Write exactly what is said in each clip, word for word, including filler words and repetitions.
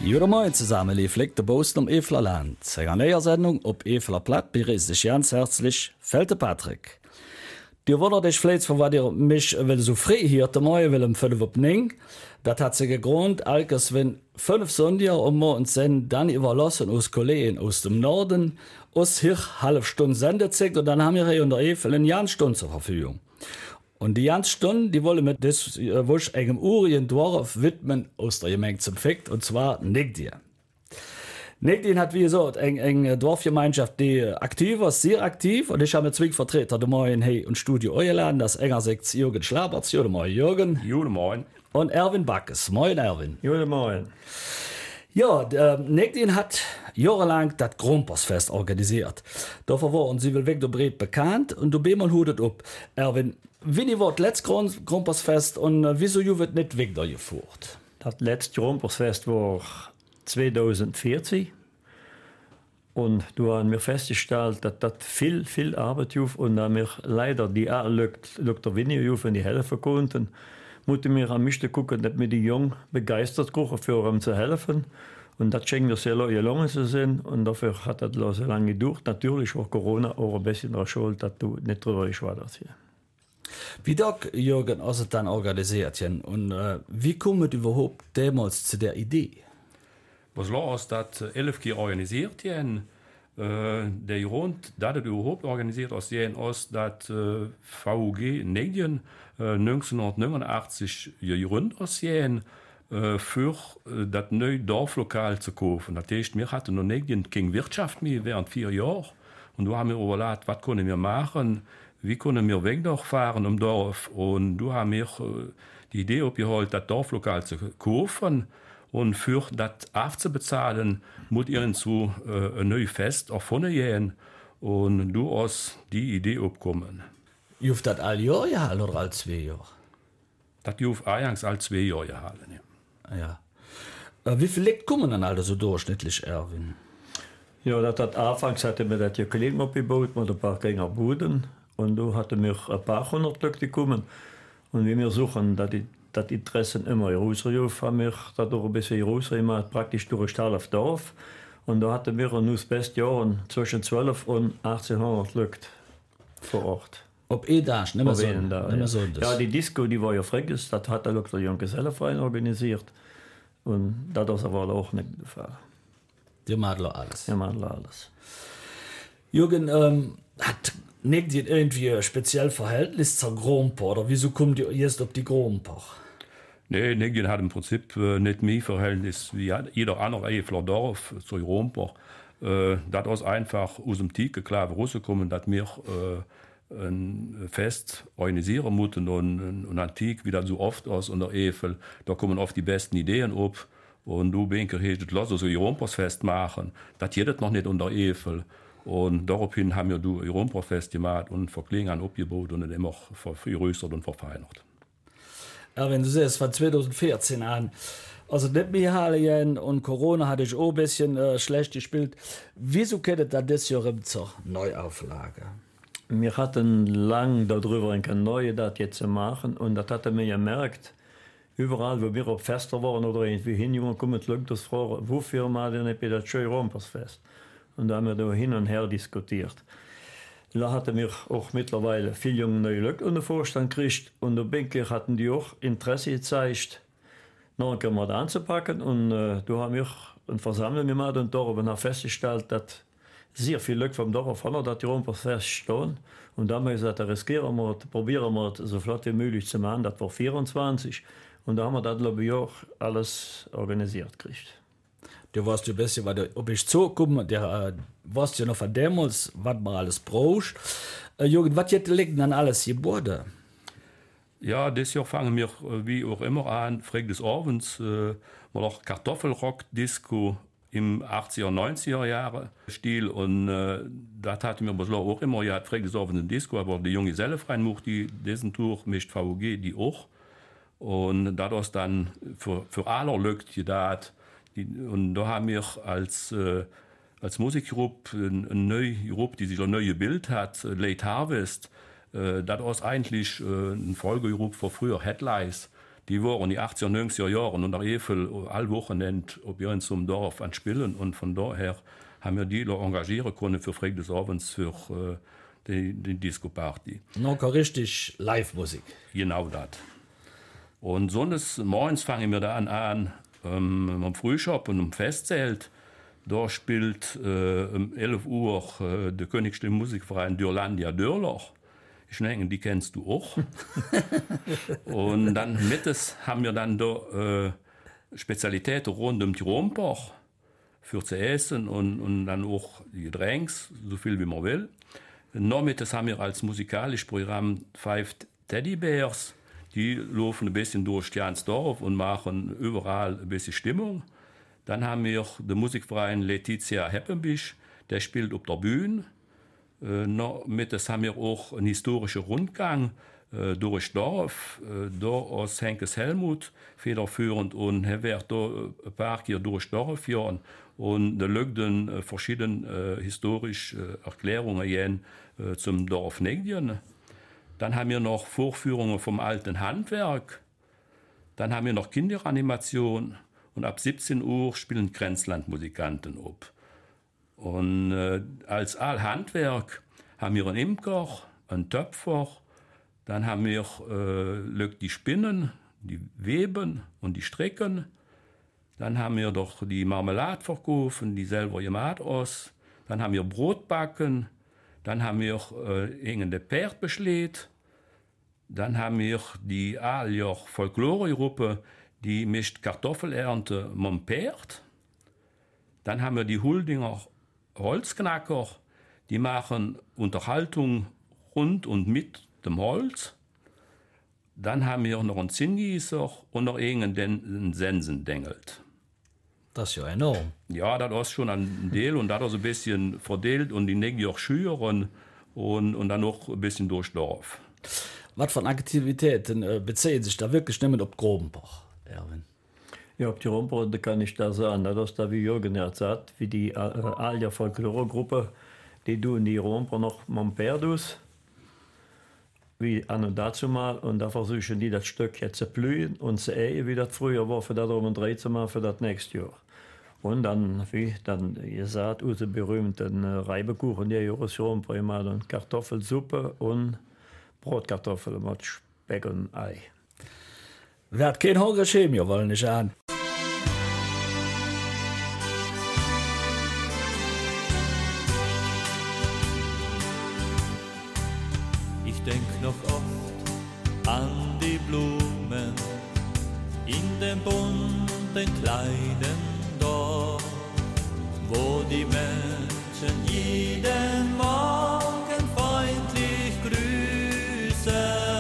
Jeder Morgen zusammen lief der Bosten um Eflerland. Eine Nähersendung ob Efler Platt begrüßt dich ganz herzlich, Felte Patrick. Die wundert dich vielleicht, von was ihr mich will so frei hier der Morgen will um fünf Uhr ning. Das hat sich gegründet, als wenn fünf Sonntage um morgens sind, dann überlassen aus Kollegen aus dem Norden, aus hier halbe Stunde Sendezeit und dann haben wir hier in der Efel eine ganze Stunde zur Verfügung. Und die ganze Stunde, die wollen mit das äh, wusch engem Urien Dorf widmen aus der Gemeinde zum Fekt, und zwar Negdien. Negdien hat, wie gesagt, eine eng Dorfgemeinschaft, die aktiv ist, sehr aktiv. Und ich habe zwei Vertreter, der Morgen hier im Studio eingeladen. Das einerseits Jürgen Schlaberts, Jürgen Moin Jürgen. Jürgen Moin. Und Erwin Backes. Moin Erwin. Jürgen Moin. Ja, äh, Negdien hat jahrelang das Grompersfest organisiert. Dafür waren sie weg der Bret bekannt und du bist mal hudet ab. Erwin, wie war das letzte Grompersfest und äh, wieso wird nicht weg da geführt? Das letzte Grompersfest war zweitausendvierzehn und du haben mir festgestellt, dass das viel, viel Arbeit ist und da mir leider die Lücke weniger in die helfen konnten. Musste mir am meisten gucken, dass mir die Jungen begeistert waren, für ihm zu helfen. Und das schien mir sehr lange zu sein. Und dafür hat das so lange gedauert. Natürlich war Corona auch ein bisschen daran schuld, dass du nicht traurig warst hier. Wie Doc, Jürgen, hast du dann organisiert? Und äh, wie kommt überhaupt damals zu der Idee? Was los dat elf keer organisiert jen uh, de rond dat het überhaupt organisiert als jen aus dat uh, V U G Negdien uh, negenzehnhonderdnegenenachtzig rund als jen uh, für uh, dat neu Dorflokal zu kaufen. Dat heißt, wir hatten noch Negdien keine Wirtschaft mehr während vier Jahren und du haben wir überlegt, was können wir machen, wie können wir weg fahren im Dorf und du haben mir uh, die Idee abgeholt, das Dorflokal zu kaufen. Und für das aufzubezahlen, muss ihr zu äh, ein neues Fest erfunden gehen. Und du hast die Idee abgekommen. Juft das all Jahr gehalten oder all zwei Jahre? Das juft eingangs all zwei Jahre gehalten, ja. Ja. Äh, wie viele Leute kommen dann alle so durchschnittlich, Erwin? Ja, das hat anfangs hatte mir das ja Kollegen abgebaut mit ein paar geringer Buden. Und du hatte mir ein paar hundert Leute gekommen. Und wie wir suchen, dass die das Interesse immer größer ist, haben wir dadurch ein bisschen größer gemacht, praktisch durch das Dorf. Und da hatten wir nur das beste Jahr zwischen zwölf und achtzehnhundert Leute vor Ort. Ob eh da, nicht mehr so. Da, ja. So ja, die Disco, die war ja frickes, das hat der Junggesellenverein organisiert. Und das ist aber auch nicht der Fall. Die machen alles. Die machen alles. Jürgen, ähm, hat nicht irgendwie ein spezielles Verhältnis zur Gromper oder wieso kommt ihr jetzt auf die Gromper? Nee, Negdien hat im Prinzip äh, nicht mehr Verhältnis wie jeder andere Efler Dorf zur Gromper. Äh, das ist einfach aus dem Tike klar rausgekommen, dass wir äh, ein Fest organisieren müssen und, und Antik, wie das so oft ist in der Efel. Da kommen oft die besten Ideen ab. Und du Benker hättest lass so ein Grompersfest machen. Das geht noch nicht in der Efel. Und daraufhin haben wir du Gromperfest gemacht und Verklingern abgebaut und immer vergrößert und verfeinert. Ja, wenn du siehst, von zweitausendvierzehn an, also nicht mehr Hallen und Corona hatte ich auch ein bisschen äh, schlecht gespielt. Wieso geht das das Jahr zur Neuauflage? Wir hatten lange darüber eine neue das jetzt zu machen und das hatten wir gemerkt, überall, wo wir auf Fester waren oder irgendwie hin, kommen Leute das fragen, wofür machen wir nicht das schöne Grompersfest? Und da haben wir da hin und her diskutiert. Da hatten wir auch mittlerweile viele junge neue Leute in den Vorstand gekriegt. Und da Binker hatten die auch Interesse gezeigt, noch einmal anzupacken. Und äh, da haben wir eine Versammlung gemacht und da haben wir festgestellt, dass sehr viele Leute vom Dorf haben, dass die Grompersfest stehen. Und da haben wir gesagt, riskieren wir, probieren wir es so flott wie möglich zu machen. Das war vierundzwanzig. Und da haben wir das, glaube ich, auch alles organisiert gekriegt. Du warst ja ein bisschen, weil du, ob ich zukomme, der äh, warst ja noch von damals, was man alles braucht. Äh, Jürgen, was jetzt liegt dann alles geboren? Ja, das Jahr fangen wir wie auch immer an, Freitag des Abends, äh, mal auch Kartoffelrock-Disco im achtziger, neunziger Jahre Stil und äh, das hatten wir bislang auch immer, ja, Freitag des Abends ein Disco, aber die junge Gesellefreien macht die diesen Tour, mischt V U G, die auch. Und dadurch dann für, für alle Leute gedacht. Und da haben wir als, äh, als Musikgruppe eine neue Gruppe, die sich ein neues Bild hat, Late Harvest. Äh, das ist eigentlich äh, eine Folgegruppe von früher Headlights. die waren die achtziger, neunziger Jahren und der Eiffel all Wochenende ob wir zum Dorf an Spielen und von daher haben wir die engagieren können für Freitag des Abends für äh, die, die Disco-Party. Noch richtig Live-Musik. Genau das. Und sonst morgens fangen wir da an, an ähm, am Frühshop und am Festzelt. Da spielt äh, um elf Uhr äh, der Königliche Musikverein Dürlandia Dürloch. Ich denke, die kennst du auch. Und dann mittags haben wir dann da äh, Spezialitäten rund um die Rompach für zu essen und, und dann auch die Getränke, so viel wie man will. Nachmittags haben wir als musikalisches Programm Five Teddybears. Die laufen ein bisschen durch Jansdorf und machen überall ein bisschen Stimmung. Dann haben wir den Musikverein Letizia Heppenbisch, der spielt auf der Bühne. Äh, nachmittags haben wir auch einen historischen Rundgang äh, durch Dorf, äh, da aus Henkes Helmut federführend und er wird da ein paar hier durch Dorf führen und da liegen äh, verschiedene äh, historische äh, Erklärungen jen, äh, zum Dorf Negdien. Dann haben wir noch Vorführungen vom alten Handwerk. Dann haben wir noch Kinderanimation und ab siebzehn Uhr spielen Grenzlandmusikanten ab. Und äh, als Allhandwerk haben wir einen Imker, einen Töpfer, dann haben wir äh, die Spinnen, die Weben und die Stricken. Dann haben wir doch die Marmelade verkaufen, die selber gemacht aus. Dann haben wir Brot backen. Dann haben wir äh, irgendeine Pferd beschlägt. Dann haben wir die Allier Folklore-Gruppe, die mischt Kartoffelernte mit dem Pferd. Dann haben wir die Huldinger Holzknacker, die machen Unterhaltung rund und mit dem Holz. Dann haben wir noch einen Zinngießer und noch irgendeinen Sensendengelt. Das ist ja enorm. Ja, das ist schon ein Deal und das ist ein bisschen verdelt und die Nägel auch schüren und, und dann noch ein bisschen durch Dorf. Was von Aktivitäten äh, beziehen sich da wirklich nicht auf Grobenbach, Erwin? Ja, auf die Romper kann ich da sagen, dass da wie Jürgen erzählt, wie die äh, Allier Folklore-Gruppe, die tun die Romper noch Montperdus, wie an und dazu mal, und da versuchen die das Stück jetzt zu blühen und zu ehen, wie das früher war, für das um und drei zu machen für das nächste Jahr. Und dann, wie dann ihr sagt, unsere berühmten äh, Reibekuchen, die Joris Romper immer und Kartoffelsuppe und Brotkartoffeln mit Speck und Ei. Wer hat kein Hunger Chemie, wollen nicht an. Ich denk noch oft an die Blumen in dem bunten kleinen Dorf, wo die Menschen jeden Morgen freundlich grüßen,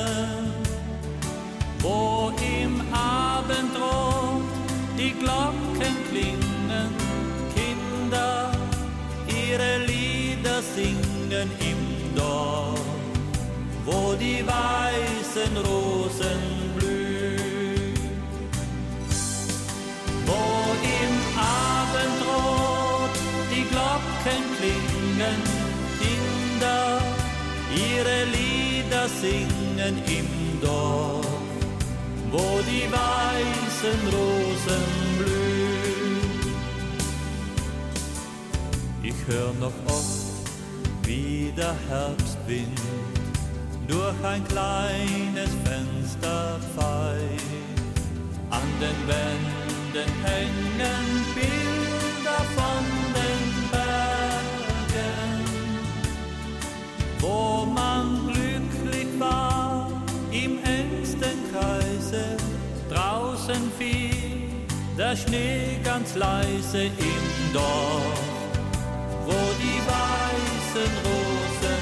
wo im Abendrot die Glocken klingen, Kinder ihre Lieder singen im Dorf, wo die weißen Rosen blühen, wo im Abendrot die Glocken klingen, Kinder ihre Lieder singen im Dorf, wo die weißen Rosen blühen. Ich hör noch oft, wie der Herbstwind durch ein kleines Fenster pfeift. An den Wänden hängen Bilder von den Bergen, wo man glücklich war im engsten Kreise. Draußen fiel der Schnee ganz leise im Dorf, wo die weißen Rosen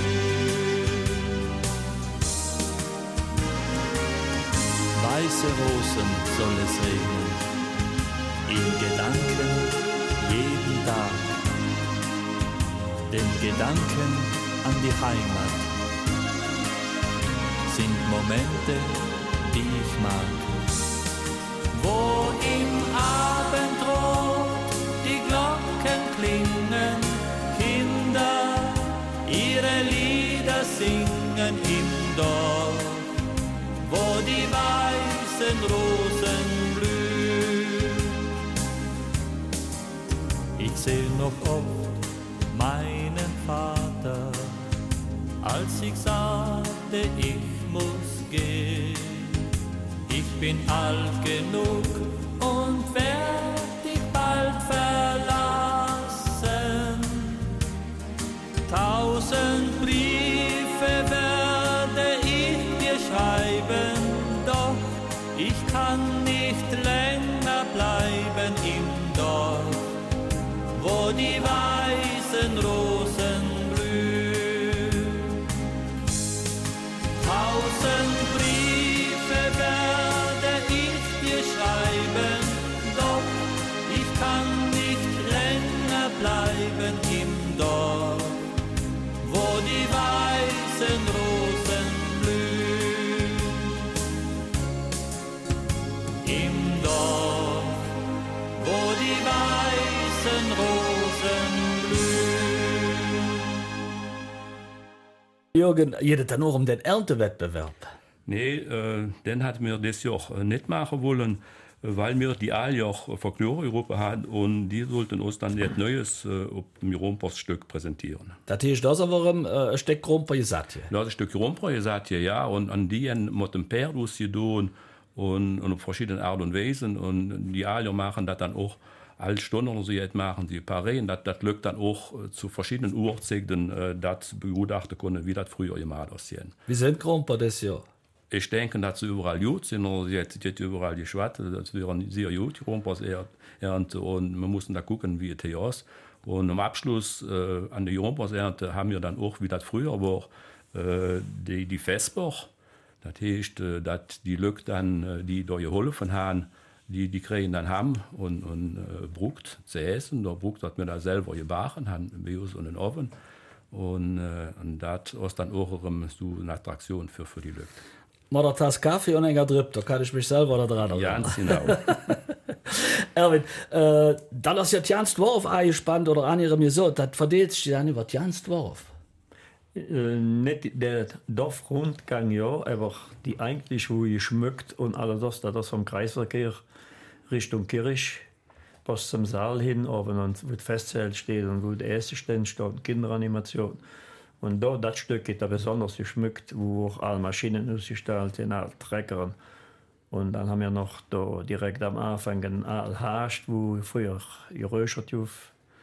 weiße Rosen soll es regnen, in Gedanken jeden Tag, denn Gedanken an die Heimat sind Momente, die ich mag. Wo im Abendrot die Glocken klingen, Kinder ihre Lieder singen im Dorf, wo die weißen weißen Rosen blühen. Ich seh noch oft meinen Vater, als ich sagte, ich muss gehen. Ich bin alt genug und werd dich bald verlassen. Tausend Briefe werde ich dir schreiben, doch ich kann nicht länger bleiben im Dorf, wo die weißen Rosen blühen. Tausend Briefe werde ich dir schreiben, doch ich kann nicht länger bleiben im Dorf, wo die weißen Rosen blühen. Im Dorf, wo die weißen Rosen blühen. Jürgen, jedet dann nur um den Erntewettbewerb. Nee, äh, den hat mir das ja auch nicht machen wollen, weil wir die alle ja auch Folklore Europa haben und die sollten uns dann jetzt Neues äh, auf dem Romperstück präsentieren. Das ist das aber ein äh, Stück Romper gesagt hier. Das ist ein Stück Romper, ihr sagt ja, ja, und an die mit dem Pferd ausgedoen und, und auf verschiedene Art und Weisen und die alle machen das dann auch alle Stunden oder so jetzt machen die Parieren, das, das lückt dann auch äh, zu verschiedenen Uhrzeiten, äh, das begutachten können, wie das früher gemacht aussehen. Wie sind Romper das Jahr? Ich denke, dass sie überall gut sind, oder sie hat überall die Schwatte, das wären sehr gut, die Rompers Ernte, und wir mussten da gucken, wie es hier ist. Und am Abschluss äh, an der Rompers Ernte haben wir dann auch, wie das früher war, äh, die, die Vesper. Das heißt, äh, dass die Lücke dann, äh, die da geholfen haben, die, die kriegen dann haben und, und äh, brucht zu essen. Da brucht hat mir da selber gebacken, haben bei uns in den Ofen. Und, äh, und das ist dann auch so eine Attraktion für, für die Lücke. Mal der Tasse Kaffee und enger Drip, da kann ich mich selber da dran erinnern. Ganz genau. Erwin, äh, dann ist ja Janst Worf eingespannt oder andere mir so, das verdient sich dann über Janst Worf. Äh, nicht der Dorfrundgang, ja, aber die eigentlich, wo ihr schmückt und alles das, das vom Kreisverkehr Richtung Kirch, bis zum Saal hin, oben und wo das Festzelt steht und wo der erste Stand steht, Kinderanimation. Und da, das Stück geht da besonders geschmückt, wo auch alle Maschinen ausgestellt sind, alle Trecker. Und dann haben wir noch da direkt am Anfang einen Aalhast, wo früher geröschert wird.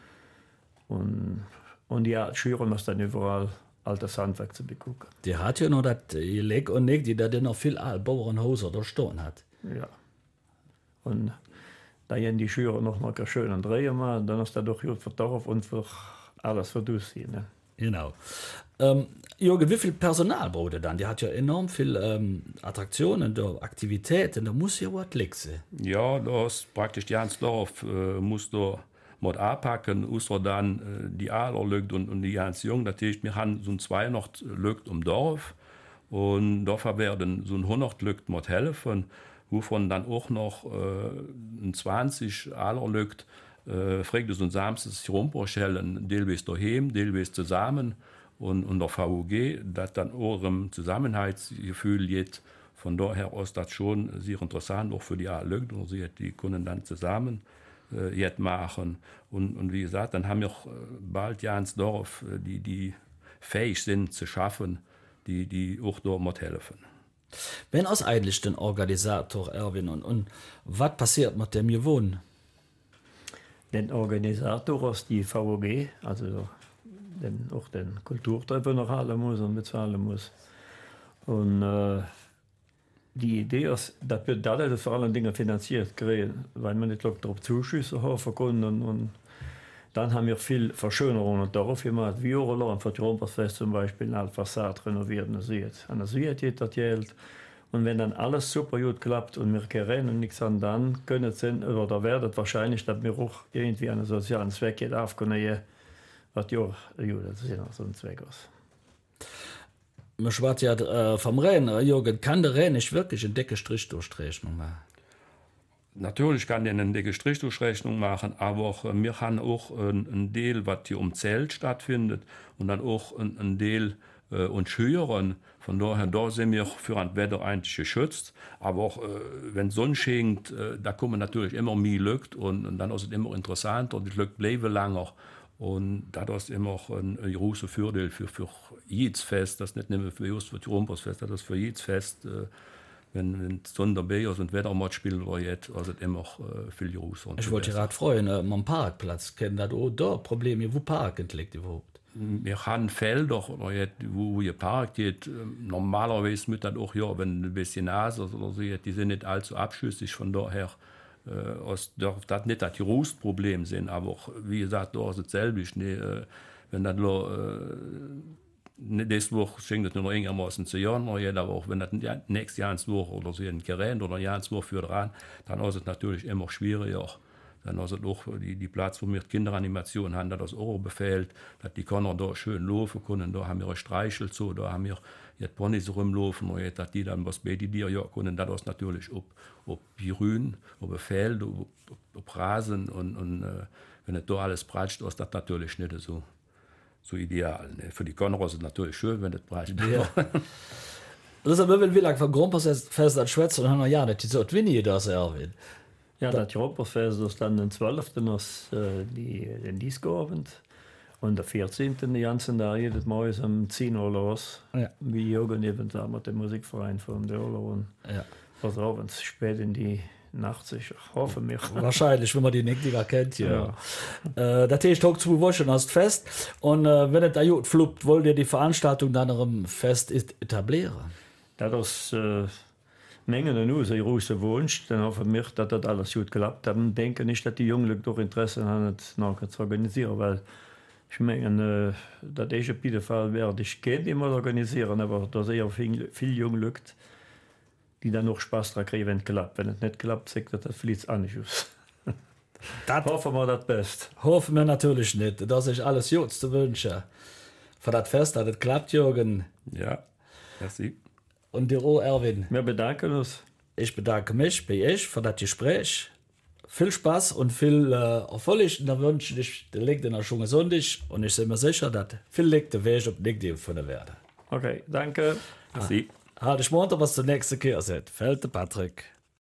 Und, und die Schüren ist dann überall altes Handwerk zu begucken. Die hat ja noch das Leg und Nick, die da noch viel Bauernhäuser da stehen hat. Ja. Und da haben die Schüren noch mal schön und drehen mal, dann ist das doch gut für Dorf und für alles für das hier. Ne? Genau. Ähm, Jürgen, wie viel Personal braucht ihr dann? Die hat ja enorm viel ähm, Attraktionen, da, Aktivitäten, da muss ja was liegen. Ja, das ist praktisch die ganze Dorf äh, muss da mit anpacken, außer dann äh, die Aler lügt und, und die ganz Jungen. Das heißt, wir haben so ein zweihundert lügt um Dorf und dafür werden so ein hundert lügt mit helfen, wovon dann auch noch äh, ein zwanzig Aler lügt. Äh, Freitags und Samstags rumstellen, teilweise daheim, teilweise zusammen und, und der V U G, das dann auch im Zusammenhaltsgefühl geht. Von daher ist das schon sehr interessant, auch für die Leute, die können dann zusammen äh, jetzt machen. Und, und wie gesagt, dann haben wir auch bald ganz Dorf, die, die fähig sind zu schaffen, die, die auch dort mithelfen. Wenn aus eigentlich den Organisator Erwin und, und was passiert mit dem Gewohnen? Den Organisator ist die V O G, also den, auch den Kulturtreffen noch halten muss und bezahlen muss. Und äh, die Idee ist, dass wir dadurch vor allen Dingen finanziert kriegen, weil wir nicht darauf Zuschüsse haben können. Und, und dann haben wir viel Verschönerungen darauf gemacht, wie auch für die Rompersfest zum Beispiel eine Fassade renoviert und sieht. Und das sieht das Geld. Und wenn dann alles super gut klappt und wir kennen und nichts an, dann können es sein, oder werdet wahrscheinlich, dass wir auch irgendwie einen sozialen Zweck jetzt aufkommen, was ja, ja, das ist ja so ein Zweck aus. Man schwart ja äh, vom Rennen, Jürgen, kann der Rennen nicht wirklich einen dicken Strich durchstreichen? natürlich kann den eine Gestrichungsrechnung machen, aber auch, äh, wir haben auch ein, ein Deal, was hier um Zelt stattfindet und dann auch ein, ein Deal äh, und Schüren. Von daher, da sind wir für ein Wetter eigentlich geschützt. Aber auch, äh, wenn Sonne schenkt, äh, da kommen natürlich immer mehr Leute und, und dann ist es immer interessanter und die Leute bleiben länger. Und das ist immer ein, ein großer Vorteil für, für jedes Fest. Das ist nicht nur für just für die Rumpersfest, das ist für jedes Fest. Äh, wenn, wenn die Sonne dabei ist und Wettermatch spielt oder jetzt, ist es immer äh, viel größer. Ich wollte gerade freuen, äh, am Parkplatz kennen das auch da Probleme, wo Parken liegt überhaupt. Wir haben Felder, oder jetzt, wo ihr parkt geht. Normalerweise mit das auch, ja, wenn ein bisschen Nase oder so, die sind nicht allzu abschüssig. Von daher äh, darf das nicht das größte Problem sein. Aber auch, wie gesagt, da ist es selbst. Nee, äh, wenn das nur, äh, nächste Woche schenkt das nur noch einigermaßen zu Jahren, aber auch wenn das nächstes Jahr ins Woche oder so ein Gerät oder ein Jahr ins Woche für dran, dann ist es natürlich immer schwieriger. Dann ist es auch die, die Platz, wo wir die Kinderanimation haben, das auch befehlt, dass die Kinder da schön laufen können. Da haben wir Streichel so, da haben wir jetzt Ponys rumlaufen, und dass die dann was bei die dir ja können. Das ist natürlich ob, ob Grün, ob Feld, ob, ob, ob Rasen und, und äh, wenn es da alles pratscht, ist das natürlich nicht so, so ideal. Ne? Für die Kinder ist es natürlich schön, wenn es pratscht. Ja. Das ist aber wie lange von Grundpassfest als Schwätzer und haben wir ja nicht so Winnie das Erwin. Ja, das Europafest ist dann den zwölften ist äh, die, den Disco-Abend. Und der vierzehnten die ganzen Tag, jedes Mal ist um zehn Uhr los. Ja. Wie Jürgen eben da mit dem Musikverein von der Uhr. Ja. Was abends, spät in die Nacht, ich hoffe mir. Wahrscheinlich, wenn man die nicht kennt, ja. ja. Äh, das heißt, auch zwei Wochen hast Fest. Und äh, wenn es da gut fluppt, wollt ihr die Veranstaltung dann am Fest etablieren? Das ist... Äh, Mengen nu se große Wunsch, dann hoffe mich, dass das alles gut geklappt hat. Ich denke nicht, dass die Jungen doch Interesse haben, es nachher zu organisieren, weil ich meine, äh, das ist auf jeden Fall werde ich gerne immer organisieren, aber da sehe ich viel, viel Jungen Leute, die dann noch Spaß daran kriegen, wenn es klappt. Wenn es nicht klappt, sagt das, das fließt auch nicht aus. Das hoffen wir das Beste. Hoffen wir natürlich nicht. Das ist alles gut zu wünschen. Für das Fest, dass es klappt, Jürgen. Ja, merci. Und dir auch, Erwin. Wir bedanken uns. Ich bedanke mich bei euch für das Gespräch. Viel Spaß und viel äh, Erfolg. Und dann wünsche ich, der liegt in der Schunge Sonntag. Und ich bin mir sicher, dass viel liegt der Weg auf nicht von der Werde. Okay, danke. Merci. Ah, halt ich munter, was der nächste Kehr seht. Fällt der Patrick.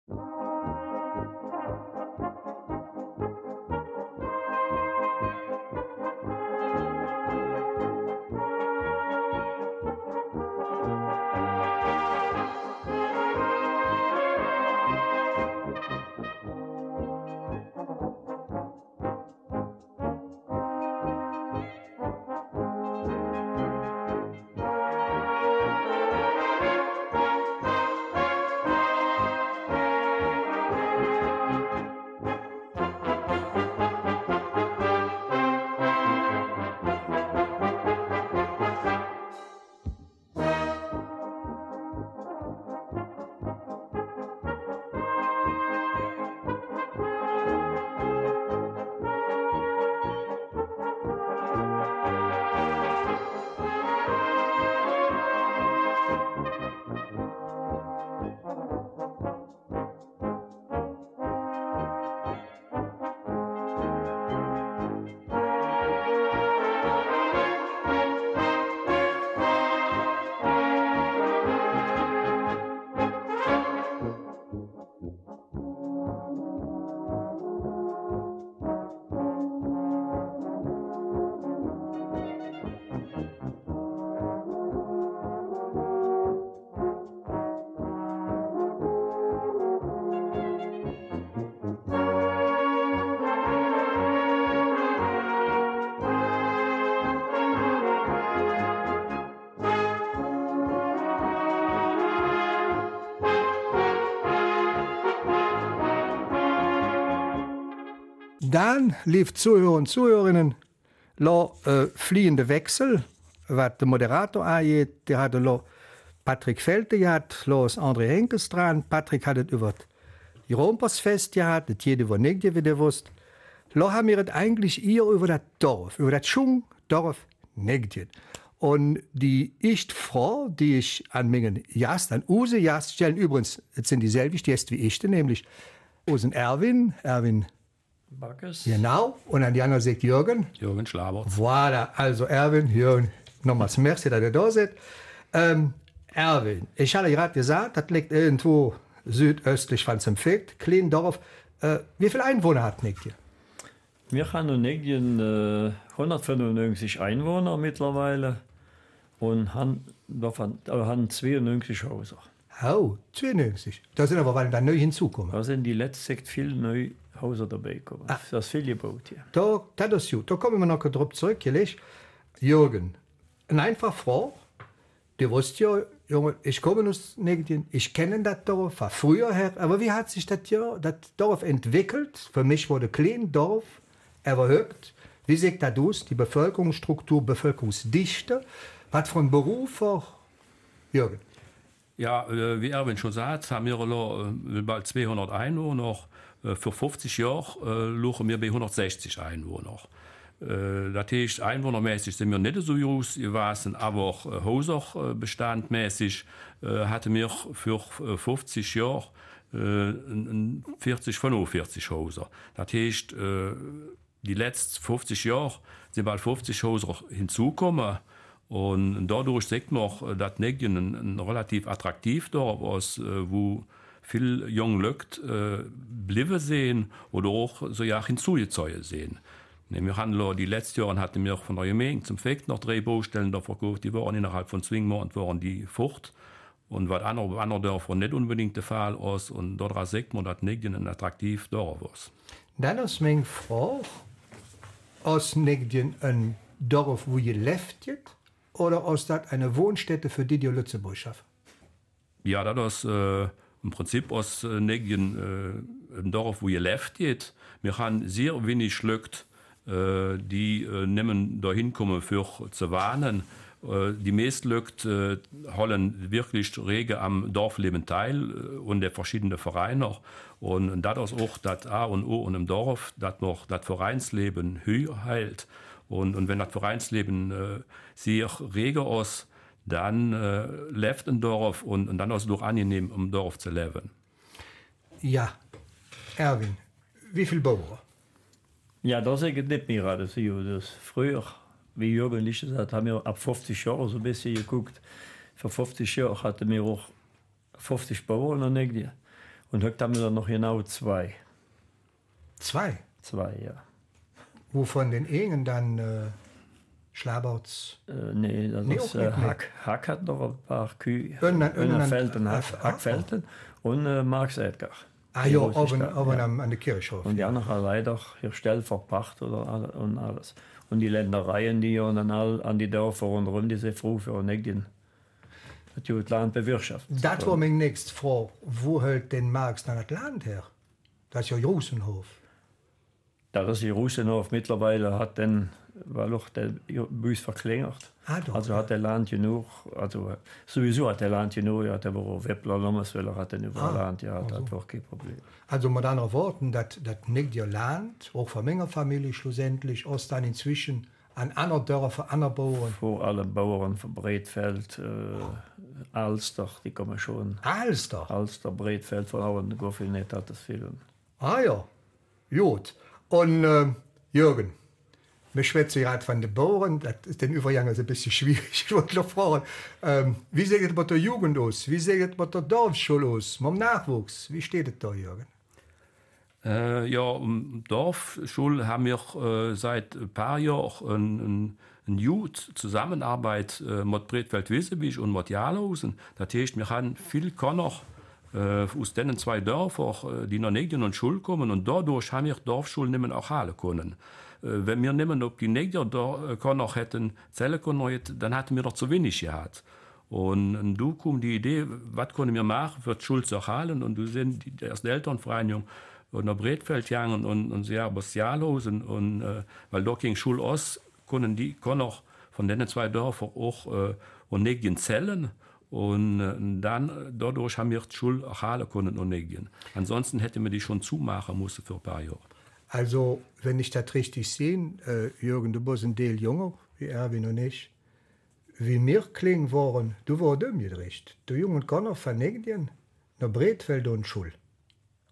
Dann lief Zuhörer und Zuhörerinnen la äh, fliehende Wechsel, was der Moderator angeht, der hatte la Patrick Felte gehabt, los André Henkes dran. Patrick hat es über die Rompersfest gehabt, das jede war nicht, wie der wusste. La haben wir es eigentlich eher über das Dorf, über das Schung Dorf nicht. Und die ich Frau, die ich an meinen Jast, an Use Jast stellen, übrigens, es sind dieselben Gäste wie ich, nämlich aus Erwin, Erwin, Backes. genau, und an die andere sagt Jürgen. Jürgen Schlabert. Voilà, also Erwin, Jürgen, nochmals merci, dass ihr da seid. Ähm, Erwin, ich hatte gerade gesagt, das liegt irgendwo südöstlich von Zempfeld, Kleindorf. Äh, wie viele Einwohner hat nicht hier? Wir haben in Negdien äh, hundertfünfundneunzig Einwohner mittlerweile und haben, davon, äh, haben zweiundneunzig Häuser. Oh, zweiundneunzig. Da sind aber, weil da neu hinzukommen. Da sind die letzten viele neue Häuser dabei gekommen. Ah. Das ist viel gebaut hier. Da, das ist gut. Da kommen wir noch drauf zurück. Jürgen, eine einfache Frage. Du wusst ja, Junge, ich komme aus Negdien, ich kenne das Dorf, war früher her, aber wie hat sich das, ja, das Dorf entwickelt? Für mich wurde ein kleines Dorf, erhöht. Wie sieht das aus? Die Bevölkerungsstruktur, Bevölkerungsdichte? Was für ein Beruf auch? Jürgen? Ja, äh, wie Erwin schon sagt, haben wir äh, bald zweihundert Einwohner. Äh, für fünfzig Jahre äh, luchen wir bei hundertsechzig Einwohner. Äh, das heißt, einwohnermäßig sind wir nicht so groß gewesen, aber auch äh, Häuserbestandmäßig äh, hatten wir für äh, fünfzig Jahre äh, vierzig, fünfundvierzig Häuser. Das heißt, äh, die letzten fünfzig Jahre sind bald fünfzig Häuser hinzugekommen. Und dadurch sieht man auch, dass Negdien ein, ein relativ attraktiv Dorf ist, wo viele junge Leute äh, bleiben sehen oder auch so Jahre hinzugezogen sehen. Wir haben die letzten Jahre hatten wir von der Gemeinde zum Fekt noch drei Baustellen da verkauft, die waren innerhalb von zwei Monaten waren die fort. Und was andere, andere Dörfer nicht unbedingt der Fall ist. Und dort sieht man, dass Negdien ein attraktiv Dorf ist. Dann ist meine Frage, ist Negdien ein Dorf, wo ihr lebt? Oder ist das eine Wohnstätte für die, die Lützeburg schaffen? Ja, das ist äh, im Prinzip aus äh, Negdien äh, ein Dorf, wo ihr lebt. Geht. Wir haben sehr wenig Leute, äh, die äh, nehmen da hinkommen für zu warnen. Äh, die meisten Leute äh, holen wirklich rege am Dorfleben teil äh, und der verschiedenen Vereine. Und das ist auch das A und O und im Dorf, dass noch das Vereinsleben höher hält. Und, und wenn das Vereinsleben äh, sehr rege ist, dann äh, lebt ein Dorf und, und dann ist es doch angenehm, im Dorf zu leben. Ja, Erwin, wie viele Bauern? Ja, das ist nicht mehr alles. Das früher, wie Jürgen gesagt hat, haben wir ab fünfzig Jahren so ein bisschen geguckt. Vor fünfzig Jahren hatten wir auch fünfzig Bauern in Negdien. Und heute haben wir dann noch genau zwei. Zwei? Zwei, ja. Wovon den einen dann äh, Schlaberts? Äh, nee, das nee, ist äh, Hack. Hack hat noch ein paar Kühe. Felten, Hackfelten und äh, Marx Edgar. Ah ja, oben, oben ja. An der Kirchhof. Und die anderen leider hier stellverpacht oder all, und alles. Und die Ländereien, die und dann all an die Dörfer rundherum, die sind froh für Negdien. Das ist das Land bewirtschaftet. Das war meine nächste Frage. Wo hält denn Marx dann das Land her? Das ist ja Rosenhof. Da ist die Rosenhof mittlerweile hat dann, weil auch der Büs verkleinert. Ah, doch, also hat der Land genug, also sowieso hat der Land genug, ja, der war Weppler, Lommerswiller hat den über ah, Land, ja, also. Das war kein Problem. Also mit anderen Worten, das nicht ihr Land, auch für meine Familie schlussendlich, ist dann inzwischen an anderen Dörfern, an anderen Bauern. Vor allem Bauern von Breitfeld, äh, Alster, die kommen schon. Alster? Alster, Breitfeld, von Auern, Goffel nicht hat das viel. Ah ja, gut. Und äh, Jürgen, wir schwätzen gerade von den Bauern, das ist den Übergang ein bisschen schwierig. Ich wollte noch fragen, ähm, wie sieht es mit der Jugend aus? Wie sieht es mit der Dorfschule aus? Mit dem Nachwuchs? Wie steht es da, Jürgen? Äh, ja, um Dorfschule haben wir äh, seit ein paar Jahren eine Youth-Zusammenarbeit äh, mit Breitfeld-Wesebich und mit Jahlhausen. Das heißt, wir haben viel Konner äh, aus den zwei Dörfern, die nach Negdien und Schule kommen. Und dadurch haben wir Dorfschulen nicht mehr auch halten können. Äh, wenn wir nicht mehr auf die Negdien Konner hätten zählen können, dann hätten wir noch zu wenig gehabt. Und, und du kam die Idee, was können wir machen, für die Schule zu erhalten. Und du sind die erste Elternvereinigung und nach Breitfeld gegangen und, und sehr Jahlhausen. Und äh, weil da ging Schule aus, können die Konner von den zwei Dörfern auch äh, und Negdien zählen. Und äh, dann, dadurch haben wir die Schule erhalten können und Negdien. Ansonsten hätten wir die schon zumachen müssen für ein paar Jahre. Also, wenn ich das richtig sehe, äh, Jürgen, du bist ein Teil jünger, wie Erwin und ich. Wie wir klingen waren, du warst dumm gedreht. Du jungen Konner von Negdien, nach Breitfeld und Schule.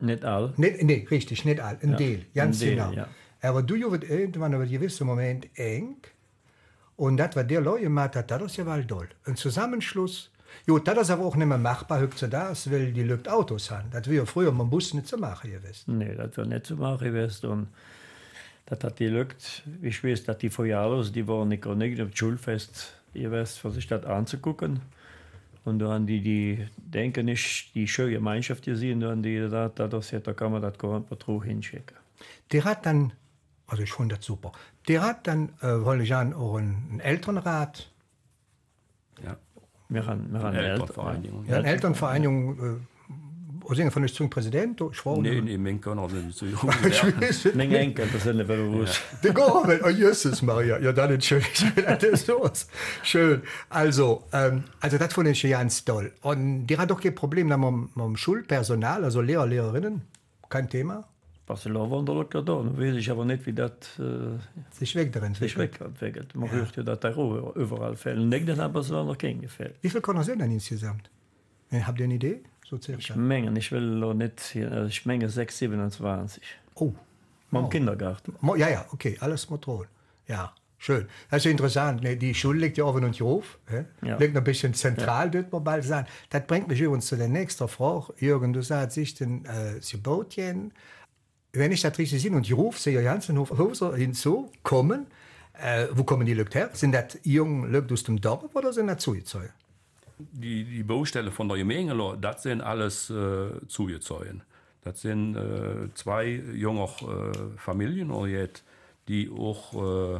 Nicht all. Nicht, nee, richtig, nicht all, ein Ja, Deal, ganz ein Deal, genau. ja. Aber du wird irgendwann über einen gewissen Moment eng. Und das, was der Leute gemacht hat, das ist ja mal toll. Ein Zusammenschluss. Jo, das ist aber auch nicht mehr machbar, heute das, weil die Leute Autos haben. Das wäre ja früher mit dem Bus nicht zu machen gewesen. Nee, das war nicht zu machen gewesen. Und das hat die Leute, ich weiß, dass die Vorjahres, die waren nicht, nicht auf dem Schulfest gewesen, für sich das anzugucken. Und da haben die, die denken nicht, die schöne Gemeinschaft gesehen, da haben die gesagt, das, da kann man das Patrouille hinschicken. Der hat dann, also ich fand das super, der hat dann, äh, wollte ich an, auch einen, einen Elternrat, Ja. Wir haben, wir haben Eine Eltern- Elternvereinigung. ja, eine Elternvereinigung, äh, ich von der zum Präsident, ich war Nee, nee, mein kann also nicht so jung Ich werden. weiß, Meine Enkel, das sind nicht bewusst. der Gorwel, oh Jesus Maria, ja, das ist schön, das ist sowas. Schön. Also, ähm, also das fand ich ganz toll. Und der hat doch kein Problem mit dem, mit dem Schulpersonal, also Lehrer, Lehrerinnen, kein Thema, Barcelona war da da, dann weiß ich aber nicht, wie das äh, sich weg darin sich wegentwickelt. Man hört ja, dass da überall fällt. Und nicht, dass es Barcelona kein gefällt. Wie viel kann er sein denn insgesamt? Habt ihr eine Idee? So circa. Ich mengen, ich will noch nicht, hier, also ich menge sechs, siebenundzwanzig. Oh, Beim Oh. Kindergarten. Mo- ja, ja, okay, alles Motoren. Ja, schön. Das ist ja interessant. Ne? Die Schule liegt ja oben und Hof. Ja? Ja. Liegt ein bisschen zentral, ja. Dort man bald sagen. Das bringt mich übrigens zu der nächsten Frage. Jürgen, du sagst, sich den äh, Bootchen. Wenn ich das richtig sehe, und die Ruf, sehe ja ganzen Hofer hinzukommen, äh, wo kommen die Leute her? Sind das junge Leute aus dem Dorf oder sind das zugezogen? Die, die Baustelle von der Gemeinde, das sind alles äh, zugezogen. Das sind äh, zwei junge äh, Familien, jetzt, die auch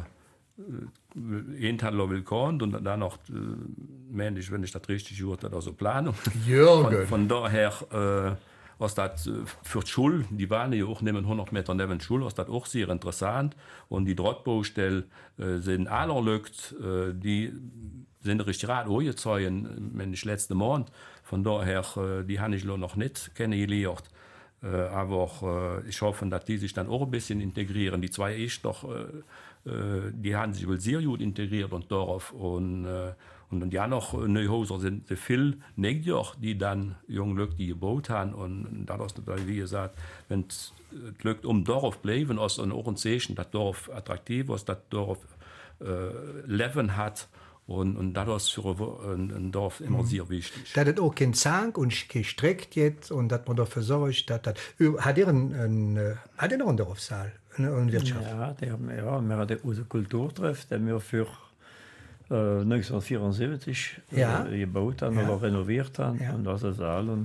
äh, einen Teil willkommen und dann noch, äh, männlich, wenn ich das richtig gehört habe, also Planung. Jürgen. Von, von daher, äh, was das äh, für die Schule, die waren ja auch neben hundert Meter neben der Schule, was das auch sehr interessant. Und die Drahtbaustelle äh, sind alle Leute, äh, die sind richtig rad angezogen, wenn ich letzten Monat. Von daher, äh, die habe ich noch nicht kennengelernt. Äh, aber äh, ich hoffe, dass die sich dann auch ein bisschen integrieren. Die zwei ist doch, äh, äh, die haben sich wohl sehr gut integriert und darauf. Und, äh, und dann ja noch Neuhauser sind so viel Nägel, die dann junge Leute, die gebaut haben. Und dadurch, wie gesagt, wenn es Leute um Dorf bleiben, aus und auch ein Zeichen, das Dorf attraktiv ist, das Dorf äh, Leben hat. Und, und das ist für ein, ein Dorf immer sehr wichtig. Dass es auch kein Zank und kein Streck jetzt und dass man dafür sorgt, dass das. Hat ihr einen, einen, hat ihr noch einen Dorfsaal, eine, eine Wirtschaft? Ja, die haben, ja, wir hatten unsere Kulturtreff, den wir für äh, neunzehnhundertvierundsiebzig Ja. äh, gebaut haben Ja. oder renoviert haben. Ja. Und das ist Saal. Und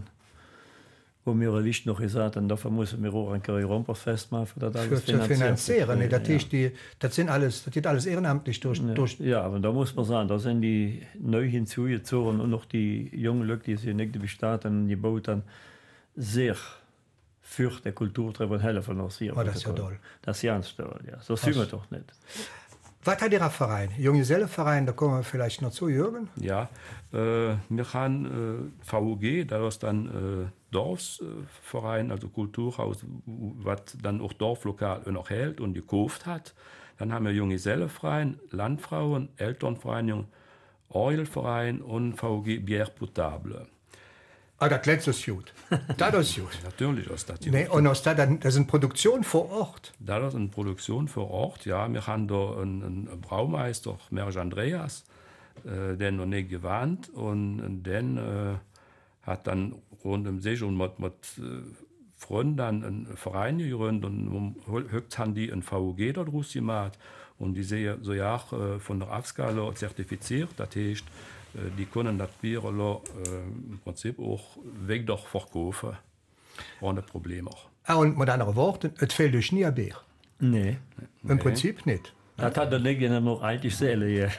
wo mir ein Licht noch gesagt haben, dafür müssen wir auch ein Rompersfest machen, für das Für alles zu finanzieren. Ne? Das, ja. ist die, das, sind alles, das geht alles ehrenamtlich durch. Ja. durch Ja, aber da muss man sagen, da sind die neu hinzugezogen und noch die jungen Leute, die sie nicht bestaaten und gebaut haben, sehr für die Kulturtreff und helfen uns hier. Oh, das ist ja toll. Das ist ganz toll, ja. So sehen wir doch nicht. Was hat Ihr Verein? Junggesellenverein, da kommen wir vielleicht noch zu, Jürgen. Ja, äh, wir haben äh, V U G, das ist dann äh, Dorfsverein, also Kulturhaus, was dann auch Dorflokal noch hält und gekauft hat. Dann haben wir Junggesellenverein, Landfrauen, Elternvereinigung, Orgelverein und V U G Bière Potable. Ah, das letzte ist gut. Das ist gut. Natürlich ist das. Nee, und aus da, das sind Produktionen vor Ort. Das ist eine Produktion vor Ort. Ja, wir haben da einen, einen Braumeister, Merge Andreas, äh, der noch nicht gewarnt und dann äh, hat dann rund um sich und mit, mit äh, Freunden dann einen Verein gegründet und heute haben die ein V U G daraus gemacht und die sind so ja äh, von der A F S C A zertifiziert. Das heißt, äh, die können das Bier äh, im Prinzip auch weg doch verkaufen, ohne Probleme auch. Ah, und mit anderen Worten, es fehlt euch nie ein Bier. Nee. Im Prinzip nicht. Das hat der Legende noch eigentlich Seele hier.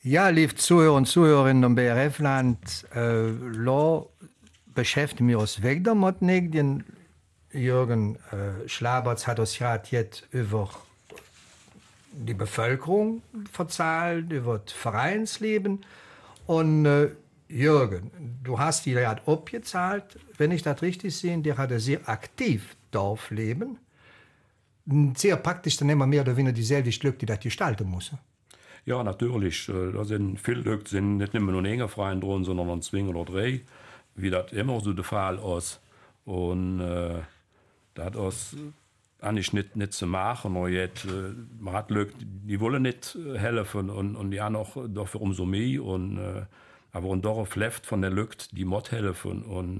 Ja, liebe Zuhörer und Zuhörerinnen im B R F-Land, äh, lo beschäftigen wir uns weg damit nicht. Den Jürgen äh, Schlaberts hat uns ja jetzt über die Bevölkerung verzahlt, über das Vereinsleben. Und äh, Jürgen, du hast die ja abgezahlt. Wenn ich das richtig sehe, der hatte sehr aktiv Dorfleben. Sehr praktisch, dann immer mehr oder weniger dieselbe Glück, die das gestalten muss. Ja, natürlich. Da sind viele Leute sind nicht immer nur enger freien drin, sondern an zwei oder drei, wie das immer so der Fall ist. Und äh, das ist eigentlich nicht, nicht zu machen. Und jetzt, äh, man hat Leute, die wollen nicht helfen und, und die haben auch dafür umso mehr. Und, äh, aber ein Dorf lebt von der Leute, die muss helfen. Und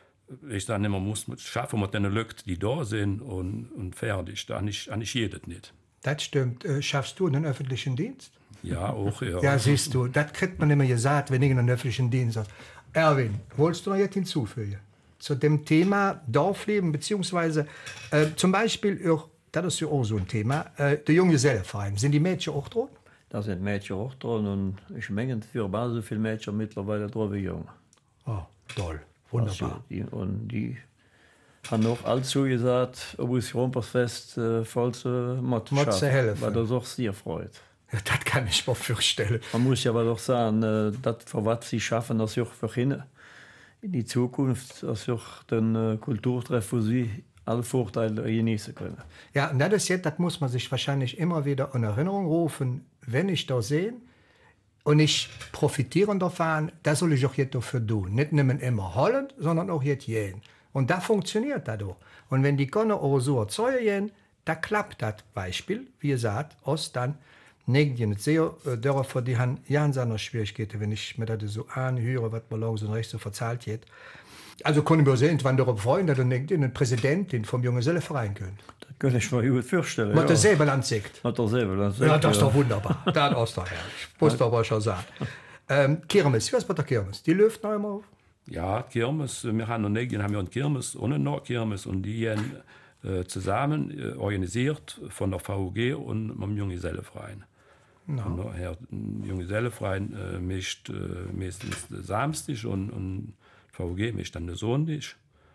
ich dann immer muss schaffen mit den Leuten, die da sind und, und fertig. Da nicht, nicht jedes nicht. Das stimmt. Äh, schaffst du einen öffentlichen Dienst? Ja, auch, ja. Ja, siehst du, das kriegt man immer gesagt, wenn ich einen öffentlichen Dienst habe. Erwin, wolltest du noch jetzt hinzufügen? Zu dem Thema Dorfleben, beziehungsweise äh, zum Beispiel, auch, das ist ja auch so ein Thema, äh, der Junggesellenverein. Sind die Mädchen auch drin? Da sind Mädchen auch drin und ich meine, für bald so viele Mädchen mittlerweile drin wie Junge. Oh, toll, wunderbar. Also, die, und die haben auch allzu gesagt, ob es Rompersfest äh, falsche Mott Mott zu helfen. weil das auch sehr freut. Ja, das kann ich mir vorstellen. Man muss ja aber doch sagen, äh, das, für was sie schaffen, das auch für ihnen in die Zukunft, dass auch den äh, Kulturtreff für sie alle Vorteile genießen können. Ja, und das, ist jetzt, das muss man sich wahrscheinlich immer wieder in Erinnerung rufen, wenn ich da sehe und ich profitiere davon, das soll ich auch jetzt dafür tun. Nicht nur immer Holland, sondern auch jetzt jeden. Und da funktioniert das auch. Und wenn die Konne auch so erzeugen, da klappt das Beispiel, wie gesagt, aus dann Negdien sehr äh, Dörfer, die haben ja seine Schwierigkeiten, wenn ich mir das so anhöre, was man links und rechts so verzahlt wird. Also können wir sehen, wenn der Freund oder einen Präsidentin vom Junggesellenverein können. Das kann ich mir gut vorstellen. Was ja. der selber Land sagt. Was der selber Land sagt. Ja, das ist doch wunderbar. Das ist doch herrlich. Muss doch aber schon sagen. Ähm, Kirmes, was bei der Kirmes? Die läuft noch immer auf? Ja, Kirmes, wir haben noch nicht, haben wir eine Kirmes und eine Kirmes und die haben äh, zusammen äh, organisiert von der V U G und dem Junggesellenverein. No. Und daher, der Junggesellenverein äh, mischt äh, meistens Samstag und, und V U G mischt dann den Sonntag.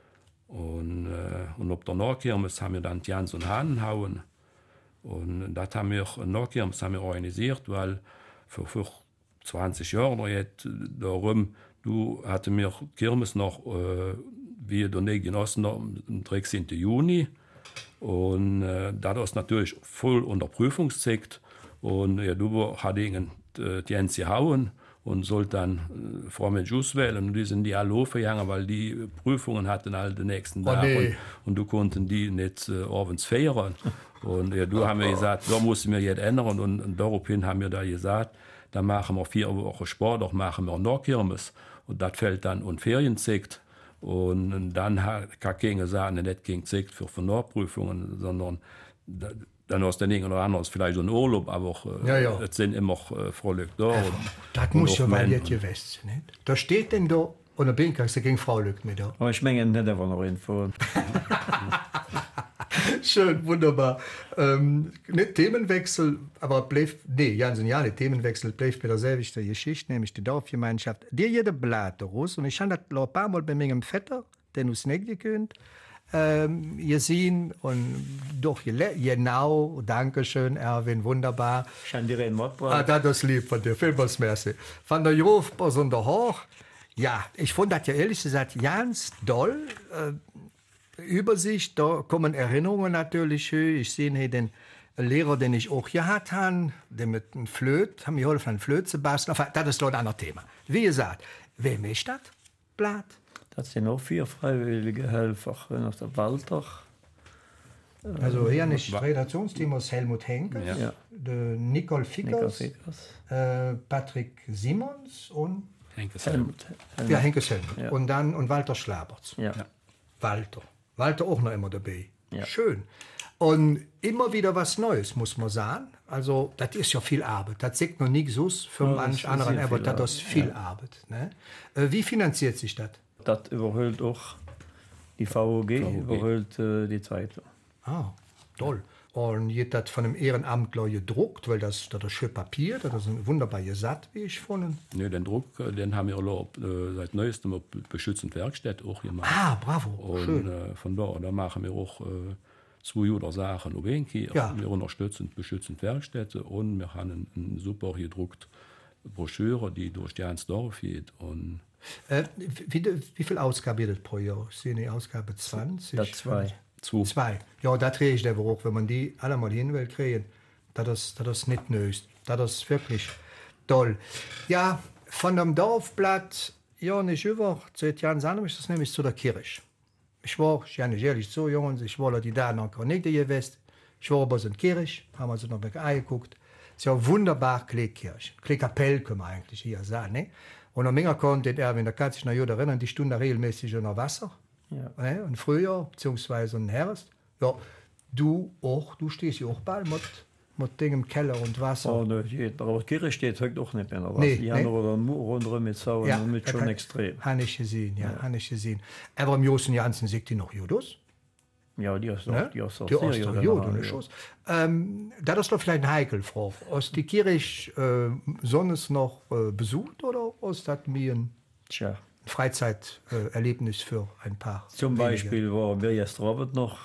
Und, äh, und auf der Nordkirmes haben wir dann die Jans und Hahnenhauen. Und das haben wir, Nordkirmes haben wir organisiert, weil für, für zwanzig Jahre jetzt darum, du hatte mir Kirmes noch, äh, wie der nächste Osten am dreizehnten Juni. Und äh, das ist natürlich voll unter Prüfungszeit. Und ja, du hatte ihn äh, die Jans gehauen und sollte dann äh, Frau mit Jus wählen. Und die sind die alle aufgegangen, weil die Prüfungen hatten halt den nächsten Tag. Oh, nee. und, und du konnten die nicht äh, abends feiern. Und ja, du haben wir gesagt, da mussten wir jetzt ändern. Und, und daraufhin haben wir da gesagt, dann machen wir vier Wochen Sport, auch machen wir Nordkirmes. Und das fällt dann und Ferienzeit. Und dann hat keiner gesagt, nicht gegen Zeit für, für Nordprüfungen, sondern da, dann ist der eine oder andere vielleicht so ein Urlaub, aber auch, ja, ja. Es sind immer äh, Fröhlich da. Ja, das muss ja mal jetzt gewesen sein. Da steht denn da, und da bin ich gegen Frau Lück mit da. Aber ich meine nicht einfach noch Info. Schön, wunderbar. Ähm, nicht Themenwechsel, aber bleib, nee, ganz ja, nicht Themenwechsel, bleibt bei derselben Geschichte, nämlich die Dorfgemeinschaft. Die jede Blatt raus, und ich habe das ein paar Mal bei meinem Vetter, den uns nicht gekönnt, ähm, gesehen, und doch genau, danke schön, Erwin, wunderbar. Ich habe dir einen Mord gebracht. Ah, das ist lieb von dir, vielmals merci. Von der Jof bis unter hoch, ja, ich fand das ja ehrlich gesagt ganz doll, äh, Übersicht, da kommen Erinnerungen natürlich höher. Ich sehe hier den Lehrer, den ich auch gehabt habe, der mit einem Flöt, haben mir geholfen, einen Flöt zu basteln. Enfin, das ist doch ein anderes Thema. Wie gesagt, wem ist das? Blatt? Das sind auch vier freiwillige Helfer, auf der Walter. Also hier nicht Redaktionsteam aus Helmut Henke, ja. Der Nicole Fickers, äh, Patrick Simons und Henkes Helmut. Helmut. Ja, Henkes Helmut. Ja. Und dann und Walter Schlaberts. Ja. Walter. Walter auch noch immer dabei. Ja. Schön. Und immer wieder was Neues, muss man sagen. Also, das ist ja viel Arbeit. Das sagt noch nichts aus für ja, manch anderen, aber das ist viel ja. Arbeit. Ne? Äh, wie finanziert sich das? Das überholt auch die V O G, V O G. Überholt äh, die Zeitung. Ah, toll. und jetzt hat von einem Ehrenamtler gedruckt, weil das, das ist schön Papier, das ist ein wunderbar gesatt, wie ich fand. Nee, den Druck, den haben wir auch, äh, seit neuestem auf beschützend Werkstatt auch gemacht. Ah, bravo, und schön. Äh, von da, da machen wir auch äh, zwei oder Sachen. Ja. Wir unterstützen beschützend Werkstätte und wir haben einen, einen super gedruckt Broschüre, die durch die ganze Dorf geht. Und Äh, wie, wie viel Ausgabe ist das pro Jahr? Sind die Ausgabe zwanzig? Das zwei. zu. Zwei. Ja, da drehe ich der auch, wenn man die alle mal hin will kriegen, das ist nicht nöst. Das ist wirklich toll. Ja, von dem Dorfblatt, ja, nicht über, seit Jahren sagen ich das nämlich zu der Kirche. Ich war, ich ja nicht ehrlich so, Jungs, ich war die da noch nicht gewusst. Ich war aber so in der Kirche, haben wir so noch mal angeguckt. Es ist ja eine wunderbar Kleinkirche. Kleinkapelle können wir eigentlich hier sagen, ne? Und am Minger konnte der Erwin, da kann sich noch jeder erinnern, die Stunde regelmäßig unter Wasser. Ja. Ne? Und Frühjahr, beziehungsweise im Herbst. Ja, du auch, du stehst ja auch bald mit, mit Dingen im Keller und Wasser. Oh, ne, geht. Aber die Kirche steht heute auch nicht mehr. Was. Nee, die nee. haben aber einen Mur rundherum mit Zaun und mit schon extrem. Habe ich gesehen, ja, ja. habe ich gesehen. Aber im Großen und Ganzen sieht die noch Judas. Ja, die hast Ne? die hast Die hast du Judas, ne Schuss. Ähm, das ist doch vielleicht eine Heikelfrage. Ist die Kirche äh, sonst noch äh, besucht oder ist das mir ein Tja. Freizeiterlebnis für ein paar? Zum wenige? Beispiel war wir jetzt Robert noch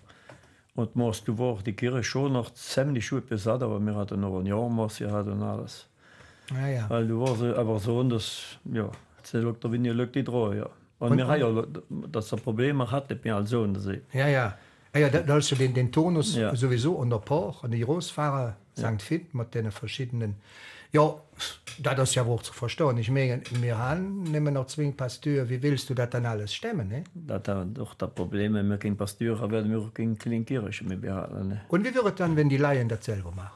und musst du war die Kirche schon noch ziemlich gut besatt, aber wir hatten noch ein Jahr was wir hatten und alles. Ja, ja. Weil du warst aber so und das ja, da bin ich die drauf, ja. Und, und wir haben ja, dass er Probleme hat, nicht mehr als so sehen. Ja, ja. Ja, ja, da, da hast du den, den Tonus Ja. ja. sowieso unter Poch und die Großfahrer ja. Sankt Fit mit den verschiedenen. Ja, das ist ja wohl zu verstehen. Ich meine, wir haben nehmen noch zwingend Pasteur. Wie willst du das dann alles stemmen? Ne? Das ist doch das Problem, wenn wir kein Pasteur haben, werden wir auch keine Kleinkirche mehr behalten. Ne? Und wie wird es dann, wenn die Laien das selber machen?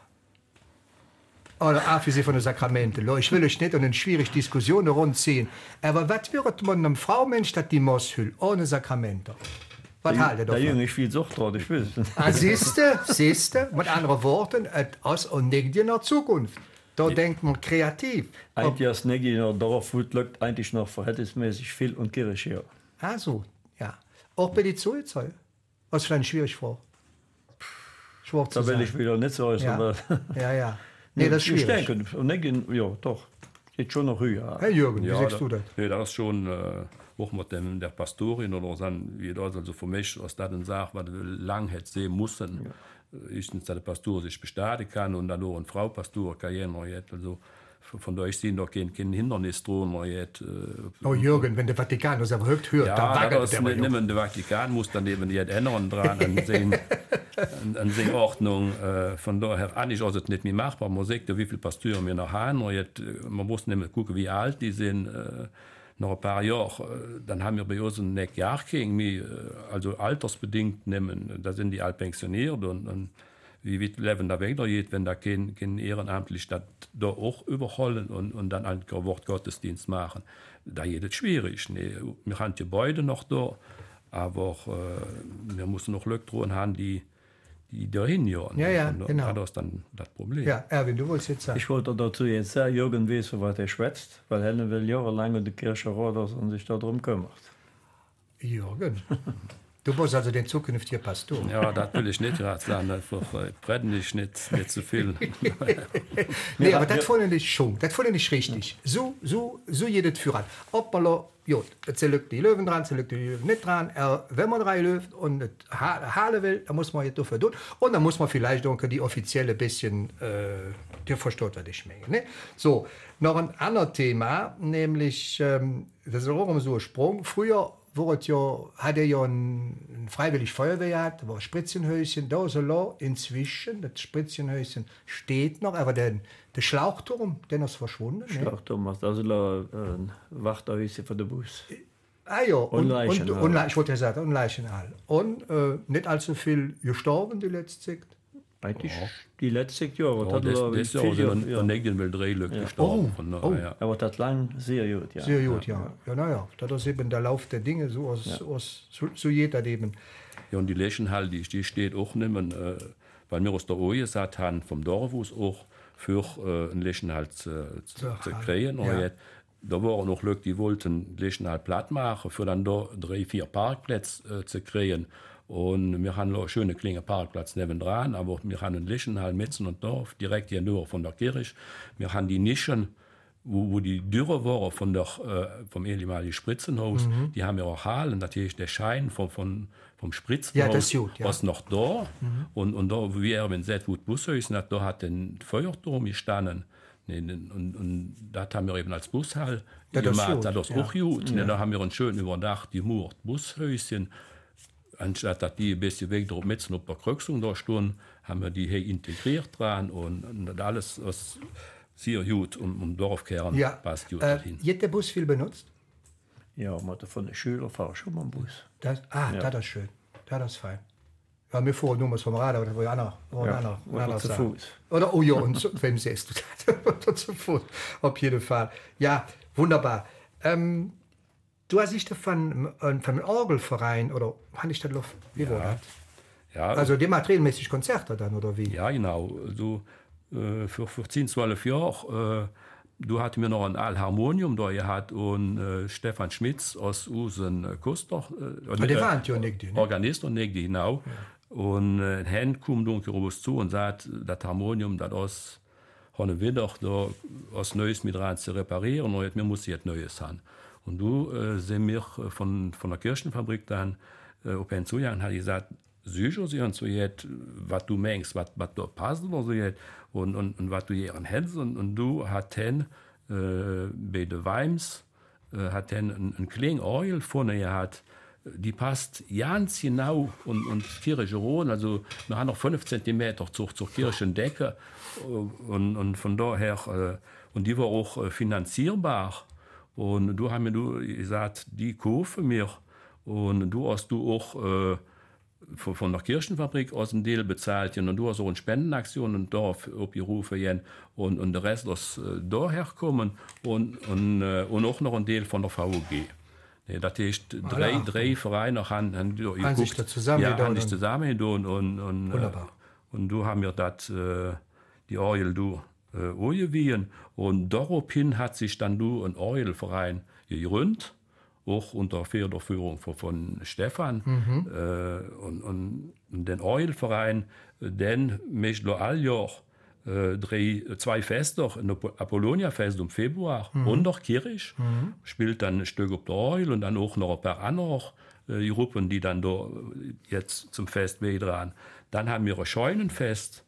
Oder auch für sie von den Sakramenten. Ich will euch nicht in eine schwierige Diskussion rundziehen. Aber was wird man einem Fraumensch, das die Mosshüll ohne Sakramente? Was Da, haltet da ihr davon? jüng ich viel Sucht drauf, ich will. Ah, siehste, siehste, mit anderen Worten, es und nicht in der Zukunft. Da ja. denkt man kreativ. Eigentlich ist nicht in der Dorf, liegt eigentlich noch verhältnismäßig viel und Kirche hier. Also, ja. Auch bei den Zuhältern. Was für eine schwierige Frage. Schwach zu Da will sagen. ich wieder nicht so äußern. Ja, ja. ja. Nee, das ist ich schwierig. denke, und nicht in, ja, doch. Geht schon noch höher. Hey Jürgen, wie Ja, siehst da, du das? nee, das ist schon äh, auch mit dem, der Pastorin oder so, wie das also für mich, was da dann sagt, was wir lang hätte sehen müssen. Ja. Ich nicht, dass der Pastor sich bestatigen kann und dann nur eine Frau Pastor kann jetzt, also von da ich sehe noch kein, kein Hindernis drohen jetzt. Äh, Oh Jürgen, wenn der Vatikan das aber hört, hört, ja, dann wackelt das der nicht, mal. nicht der Vatikan muss dann eben die ändern dran an sehen. An, an sehen Ordnung äh, von daher an ist also nicht mehr machbar. Man sieht, wie viele Pasteuren wir noch haben. Jetzt, man muss nicht mehr gucken, wie alt die sind. Äh, noch ein paar Jahre, äh, dann haben wir bei uns ein Jahr gegen mich, äh, also altersbedingt nehmen. Da sind die alt pensioniert und, und wie wird Leben da weitergeht, wenn da kein, kein ehrenamtlich das da auch überholen und, und dann einen Wortgottesdienst machen. Da geht es schwierig. Nee, wir haben die Gebäude noch da, aber äh, wir müssen noch Leute drin haben, die die dahin jahren. Ja, ja, und genau. Das ist dann das Problem. Ja, Erwin, du wolltest jetzt sagen. Ich wollte dazu jetzt sagen, Jürgen weiß, was er schwätzt, weil Helen will jahrelang in der Kirche raus und sich darum kümmert. Jürgen, du bist also den zukünftigen Pastor. Ja, das will ich nicht gerade sagen. Einfach brennen ich nicht, nicht zu viel. Nee, aber das wollen nicht schon. Das wollen nicht richtig. So, so, so jedes Führer. Ob man da, ja, jetzt lügt die Löwen dran, jetzt lügt die Löwen nicht dran. Äh, wenn man drei Löwen und das Haare will, dann muss man jetzt dafür tun. Und dann muss man vielleicht auch die offizielle bisschen, äh, der versteht, was ich meine. Ne? So, noch ein anderes Thema, nämlich, ähm, das ist auch immer so ein Sprung. Früher wurde ja, hat er ja ein, ein freiwillig Feuerwehr gehabt, da war ein Spritzenhäuschen, da ist er da. Inzwischen, das Spritzenhäuschen steht noch, aber der, der Schlauchturm, der ist verschwunden. Ne? Schlachturm, also ein Wachterhäuschen für den Bus. Ah ja, und, Und und, Leichenhalle. und, ich wollte ja sagen, und Leichenhalle. Und äh, nicht allzu viel gestorben, die letzte Zeit. Eigentlich die letzten Jahre. Ja, das, das ist ja auch so ein Nägel will drei Leute gestorben. Oh, Von daher, oh. ja. Aber das lang sehr gut, ja. Sehr gut, ja. Ja, naja, das ist eben der Lauf der Dinge, so aus, ja. aus so, so jeder eben. Ja, und die Leichenhalle, die, die steht auch nicht mehr, äh, weil wir aus der Oje gesagt haben, vom Dorf aus auch für äh, einen Leichenhalle zu, zu, zu kriegen. Ja. Jetzt, da waren noch Leute, die wollten Leichenhalle platt machen, für dann da drei, vier Parkplätze äh, zu kriegen. Und wir haben noch einen schönen kleinen Parkplatz nebendran, aber wir haben einen Lischenhall mitten und Dorf, direkt hier nur von der Kirche. Wir haben die Nischen, wo, wo die Dürre waren von der, äh, vom ehemaligen Spritzenhaus, mhm. die haben ja auch Hallen, natürlich der Schein von, von, vom Spritzenhaus, ja, das ist gut, ja. was noch da. Mhm. Und, und da, wie er wenn seit wo Bushäusen hat, da hat den Feuerturm gestanden. Und, und, und das haben wir eben als Bushall ja, gemacht. Das ist ja. auch gut. Ja. Da haben wir uns schön überdacht, die Murt Bushäuschen. Anstatt dass die ein bisschen weg drauf mit auf der Krüxung da stehen, haben wir die hier integriert dran und, und alles, was sehr gut um, um Dorfkehren ja. passt gut äh, hin. Wird der Bus viel benutzt? Ja, man von den Schülern fahren schon mal einen Bus. Das, ah, ja. Das ist schön. Das ist fein. Ja, mir vor nur vom Rad oder wo einer, wo ja. einer, oder einer zu sagen. Fuß. Oder oh ja, und so, wem siehst du das? Oder zu Fuß. Auf jeden Fall. Ja, wunderbar. Ähm, Du hast dich von, von einem Orgelverein oder kann ich das Luft? Wie war das? Ja, also die macht regelmäßig Konzerte dann oder wie? Ja, genau. Also, äh, für, für zehn, zwölf Jahre, äh, du hattest mir noch ein Alharmonium da gehabt und äh, Stefan Schmitz aus Usen äh, Kuster. Äh, der war ja nicht die, ne? Organist und nicht die, genau. Ja. Und ein äh, Hand kommt uns zu und sagt, das Harmonium, das aus Honne wieder da aus Neues mit rein zu reparieren und mir muss jetzt Neues haben. Und du äh, sind mir von, von der Kirchenfabrik dann äh, auf einen zugegangen und hat gesagt, sicher, sie haben so jetzt, was du meinst, was da passt oder so jetzt, und, und, und was du hier hättest. Und, und du hast dann äh, bei den Weims äh, hat dann ein, ein kleines Orgel vorne gehabt, die passt ganz genau und, und Kirche Rhone, also wir haben noch fünf Zentimeter zur, zur Kirchendecke und, und von daher, äh, und die war auch äh, finanzierbar. Und du hast mir du gesagt, die kaufen mir. Und du hast du auch äh, von, von der Kirchenfabrik aus dem Deal bezahlt. Und du hast auch eine Spendenaktion und da abgerufen. Und, und der Rest ist äh, daher kommen. Und, und, äh, und auch noch ein Teil von der V U G. Ja, das ist drei, drei Vereine haben, haben, haben sich da zusammen ja, haben sich zusammen und, und, und, wunderbar. Äh, und du haben mir das, äh, die Orgel, du. Äh, und daraufhin hat sich dann du ein Orgelverein gegründet, auch unter Federführung von, von Stefan. Mhm. Äh, und, und, und den Orgelverein, den möchte ich all Jahr äh, drei, zwei Feste, ein Apollonia-Fest im Februar mhm. und der Kirche, mhm. spielt dann ein Stück auf der Orgel und dann auch noch ein paar andere äh, Gruppen, die dann da jetzt zum Fest dran. Dann haben wir ein Scheunenfest.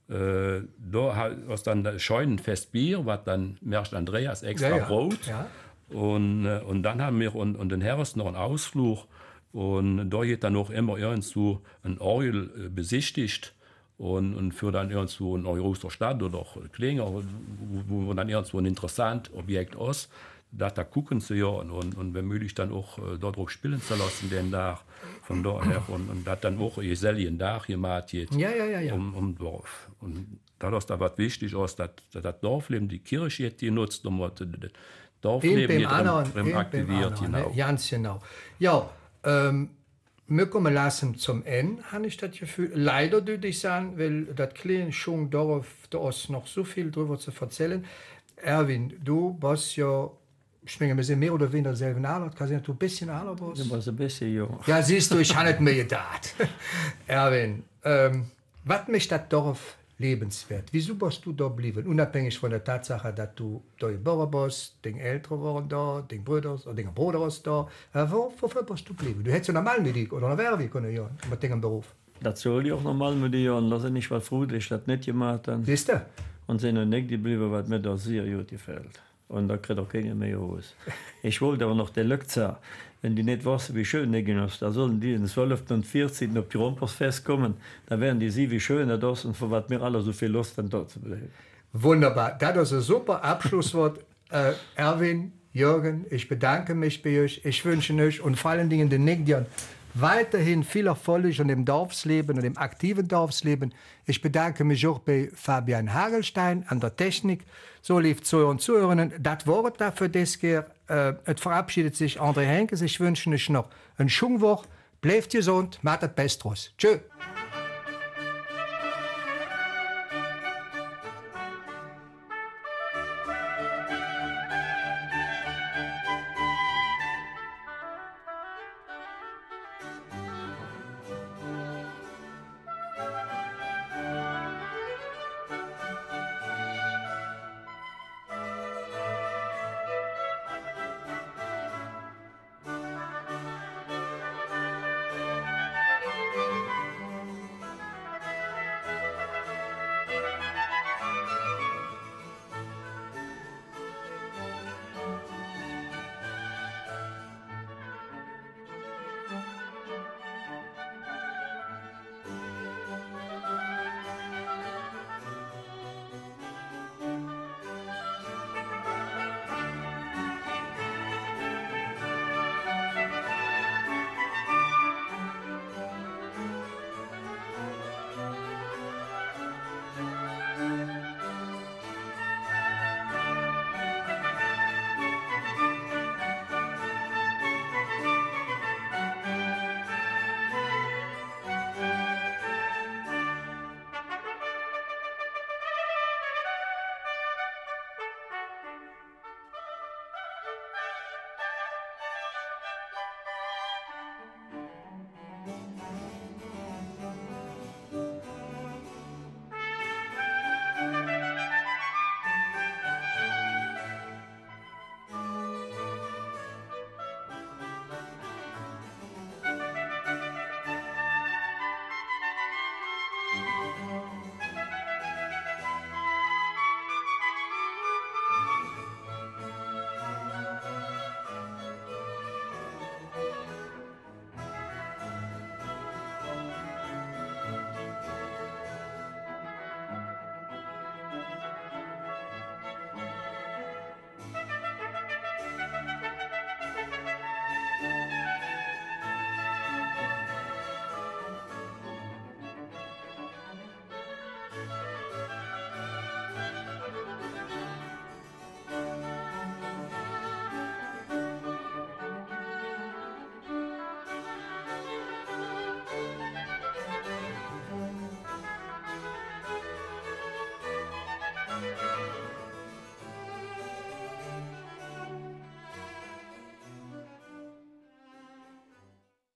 Äh, da ist dann das Scheunenfest Bier, was dann Mersch Andreas extra ja, ja. braut. Ja. Und, äh, und dann haben wir und, und den Herres noch einen Ausflug. Und da geht dann auch immer irgendwo ein Orgel äh, besichtigt. Und, und für dann irgendwo in Euroster Stadt oder Klinger, wo, wo dann irgendwo ein interessantes Objekt ist, da, da gucken sie ja und, und, und wenn möglich dann auch äh, dort spielen zu lassen, den Tag von daher und, und das dann auch Jeselien Tag gemacht geht, ja, ja, ja, ja. Um, um Dorf. Und dadurch da was wichtig ist, dass, dass das Dorfleben die Kirche jetzt die nutzt, um das Dorfleben jetzt aktiviert. Genau. Ganz genau. Ja, ähm, wir kommen lassen zum Ende, habe ich das Gefühl. Leider würde ich sagen, weil das kleine schon Dorf, da ist noch so viel drüber zu erzählen. Erwin, du bist ja ich meine, wir sind mehr oder weniger selben Alter. Kann sein, du ein bisschen älter bist? Du warst ein bisschen jung. Ja, siehst du, ich habe nicht mehr gedacht. Erwin, ähm, was macht das Dorf lebenswert? Wieso bist du da geblieben? Unabhängig von der Tatsache, dass du da geboren bist, deine Eltern waren da, deine Brüder, oder dein Bruder ist da. Äh, wo, wofür bist du geblieben? Du hättest ja normal mit dir oder noch Werbe können, ja, mit deinem Beruf. Das soll ich auch normal mit dir, und lass ich nicht was frudig, das nicht gemacht haben. Siehst du? Und sind noch nicht geblieben, was mir da sehr gut gefällt. Und da kriegt auch keiner mehr raus. Ich wollte aber noch die Leute, wenn die nicht wissen, wie schön die ist, da sollen die den zwölften und vierzehnten auf die Rompersfest kommen, dann werden die sehen, wie schön das ist und für was wir alle so viel Lust haben, dort zu bleiben. Wunderbar. Das ist ein super Abschlusswort. äh, Erwin, Jürgen, ich bedanke mich bei euch. Ich wünsche euch und vor allen Dingen den Nächsten weiterhin viel Erfolg und im Dorfsleben und im aktiven Dorfsleben. Ich bedanke mich auch bei Fabian Hagelstein an der Technik. So lief Zuhörer und Zuhörerinnen. Das Wort dafür das hier. Äh, es verabschiedet sich André Henkes. Ich wünsche euch noch eine schöne Woche. Bleibt gesund, macht das Beste draus. Tschö.